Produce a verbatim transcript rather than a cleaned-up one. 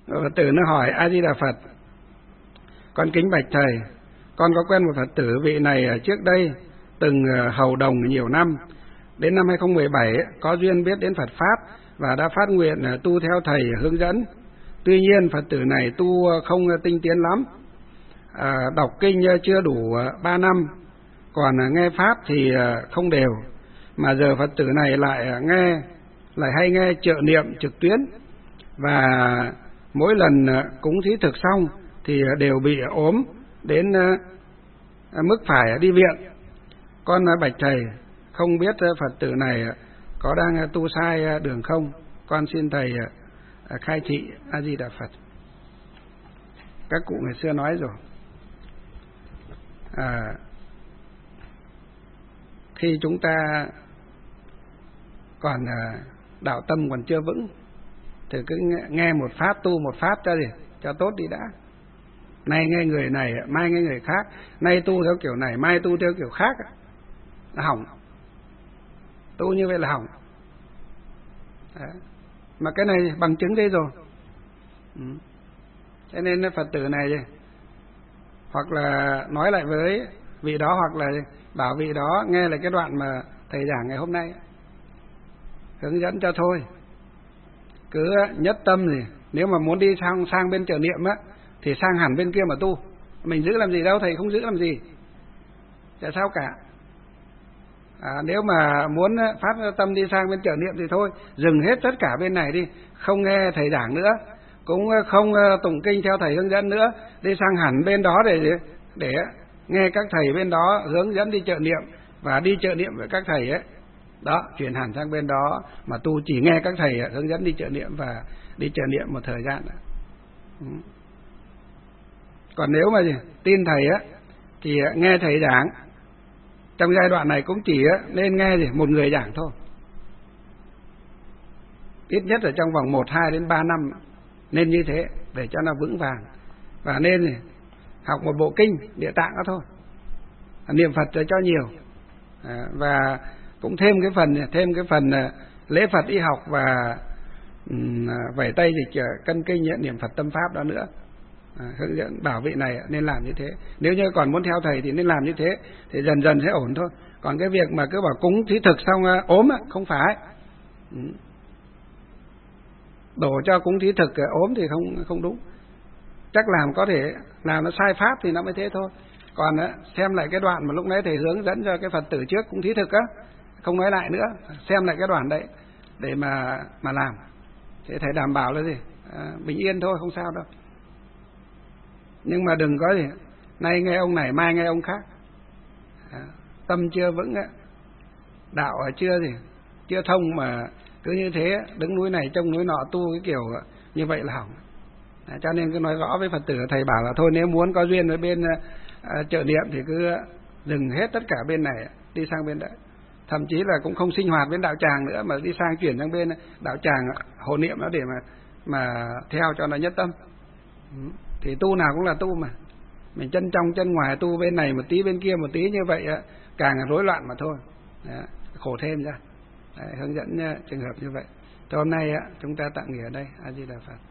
Phật tử nó hỏi: A Di Đà Phật, con kính bạch thầy, con có quen một Phật tử, vị này ở trước đây từng hầu đồng nhiều năm, đến năm hai không một bảy có duyên biết đến Phật pháp và đã phát nguyện tu theo thầy hướng dẫn. Tuy nhiên Phật tử này tu không tinh tiến lắm, à, đọc kinh chưa đủ ba năm, còn nghe pháp thì không đều. Mà giờ Phật tử này lại nghe lại hay nghe trợ niệm trực tuyến, và mỗi lần cúng thí thực xong thì đều bị ốm đến mức phải đi viện. Con bạch thầy, không biết Phật tử này có đang tu sai đường không? Con xin thầy khai thị. A Di Đà Phật. Các cụ ngày xưa nói rồi, à, khi chúng ta còn đạo tâm còn chưa vững thì cứ nghe một pháp, tu một pháp cho gì cho tốt đi đã. Nay nghe người này, mai nghe người khác, nay tu theo kiểu này, mai tu theo kiểu khác, là hỏng. Tu như vậy là hỏng. Đấy. Mà cái này bằng chứng đây rồi. Ừ. Cho nên Phật tử này hoặc là nói lại với vị đó, hoặc là bảo vị đó nghe lại cái đoạn mà thầy giảng ngày hôm nay, hướng dẫn cho thôi. Cứ nhất tâm gì, nếu mà muốn đi sang sang bên trợ niệm á thì sang hẳn bên kia mà tu. Mình giữ làm gì đâu, thầy không giữ làm gì, chả sao cả. À, nếu mà muốn phát tâm đi sang bên trợ niệm thì thôi, dừng hết tất cả bên này đi, không nghe thầy giảng nữa, cũng không tụng kinh theo thầy hướng dẫn nữa, đi sang hẳn bên đó để để nghe các thầy bên đó hướng dẫn đi trợ niệm, và đi trợ niệm với các thầy ấy. Đó, chuyển hẳn sang bên đó mà tu, chỉ nghe các thầy hướng dẫn đi trợ niệm và đi trợ niệm một thời gian. Ừ. Còn nếu mà gì, tin thầy á thì nghe thầy giảng. Trong giai đoạn này cũng chỉ nên nghe gì một người giảng thôi, ít nhất ở trong vòng một, hai đến ba năm, nên như thế để cho nó vững vàng. Và nên gì, học một bộ kinh Địa Tạng đó thôi, niệm Phật cho nhiều, à, và cũng thêm cái phần thêm cái phần lễ Phật y học và um, vẩy tay dịch cân kinh niệm Phật tâm pháp đó nữa. À, hướng dẫn bảo vị này nên làm như thế. Nếu như còn muốn theo thầy thì nên làm như thế, thì dần dần sẽ ổn thôi. Còn cái việc mà cứ bảo cúng thí thực xong ốm không phải. Ừ. Đổ cho cúng thí thực ốm thì không không đúng. Chắc làm có thể làm nó sai pháp thì nó mới thế thôi. Còn xem lại cái đoạn mà lúc nãy thầy hướng dẫn cho cái Phật tử trước cúng thí thực á, không nói lại nữa, xem lại cái đoạn đấy để mà mà làm. Thế thầy đảm bảo là gì? À, bình yên thôi, không sao đâu. Nhưng mà đừng có gì nay nghe ông này, mai nghe ông khác. À, tâm chưa vững á, đạo chưa gì chưa thông mà cứ như thế đứng núi này trông núi nọ, tu cái kiểu như vậy là hỏng. À, cho nên cứ nói rõ với Phật tử, thầy bảo là thôi, nếu muốn có duyên với bên à, trợ niệm thì cứ dừng hết tất cả bên này, đi sang bên đấy. Thậm chí là cũng không sinh hoạt bên đạo tràng nữa, mà đi sang chuyển sang bên đạo tràng hộ niệm đó để mà mà theo cho nó nhất tâm. Ừ. Thì tu nào cũng là tu mà, mình chân trong chân ngoài, tu bên này một tí bên kia một tí như vậy càng rối loạn mà thôi. Đó, khổ thêm ra. Đấy, hướng dẫn trường hợp như vậy. Cho hôm nay chúng ta tạm nghỉ ở đây. A Di Đà Phật.